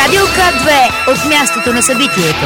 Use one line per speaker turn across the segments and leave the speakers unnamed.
Радио К2 от мястото на събитието.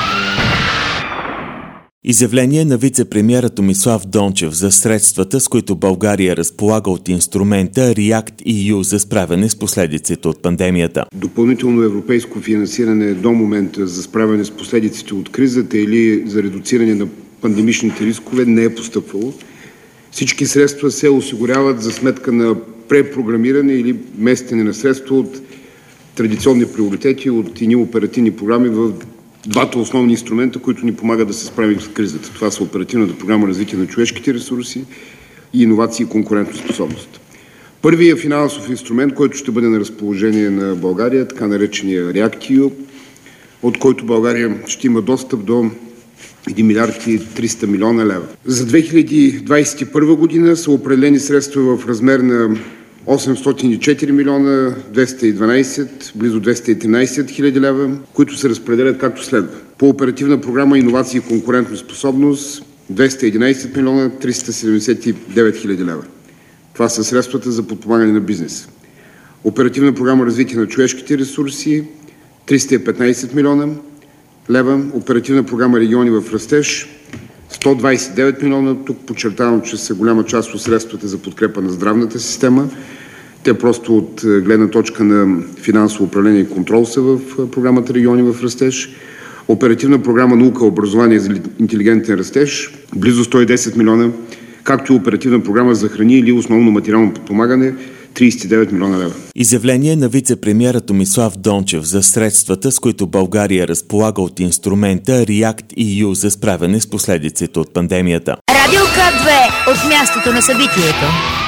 Изявление на вице-премиера Томислав Дончев за средствата, с които България разполага от инструмента REACT-EU за справяне с последиците от пандемията.
Допълнително европейско финансиране до момента за справяне с последиците от кризата или за редуциране на пандемичните рискове не е постъпвало. Всички средства се осигуряват за сметка на препрограмиране или местене на средства от традиционни приоритети, от едни оперативни програми в двата основни инструмента, които ни помагат да се справим с кризата. Това са Оперативната програма развитие на човешките ресурси и иновации и конкурентоспособност. Първият финансов инструмент, който ще бъде на разположение на България, така наречения REACT-EU, от който България ще има достъп до 1 милиард и 300 милиона лева. За 2021 година са определени средства в размер на 804 милиона 212, близо 213 хиляди лева, които се разпределят както следва. По Оперативна програма иновации и конкурентоспособност 211 милиона 379 хиляди лева. Това са средствата за подпомагане на бизнеса. Оперативна програма развитие на човешките ресурси 315 милиона лева. Оперативна програма региони в растеж 129 милиона. Тук подчертавам, че са голяма част от средствата за подкрепа на здравната система. Те просто от гледна точка на финансово управление и контрол са в програмата региони в растеж. Оперативна програма наука, образование за интелигентен растеж близо 110 милиона, както и оперативна програма за храни или основно материално подпомагане 39 милиона лева.
Изявление на вице-премиера Томислав Дончев за средствата, с които България разполага от инструмента REACT-EU за справяне с последиците от пандемията.
Радио К2 от мястото на събитието.